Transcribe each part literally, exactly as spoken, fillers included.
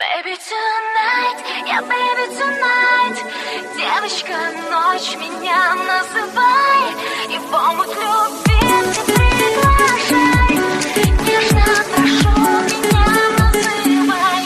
Baby tonight, yeah baby tonight. Девочка, ночь меня называй, и в омут любви ты приглашай. Нежно прошу, меня называй.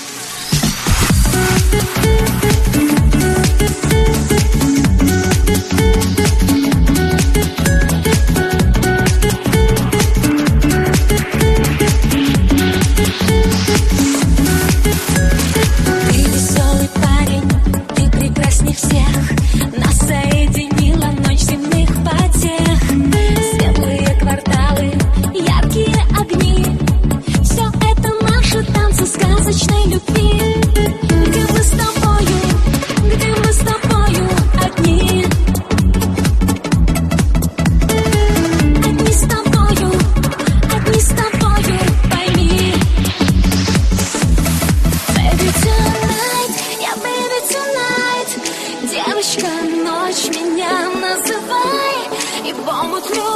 Всех нас соединила ночь земных потех. Светлые кварталы, яркие огни, все это наши танцы сказочной любви. Где мы с тобою, где мы с тобою одни. Одни с тобою, одни с тобою, пойми. Baby tonight, yeah baby tonight. Девочка, ночь меня называй, и в омут любви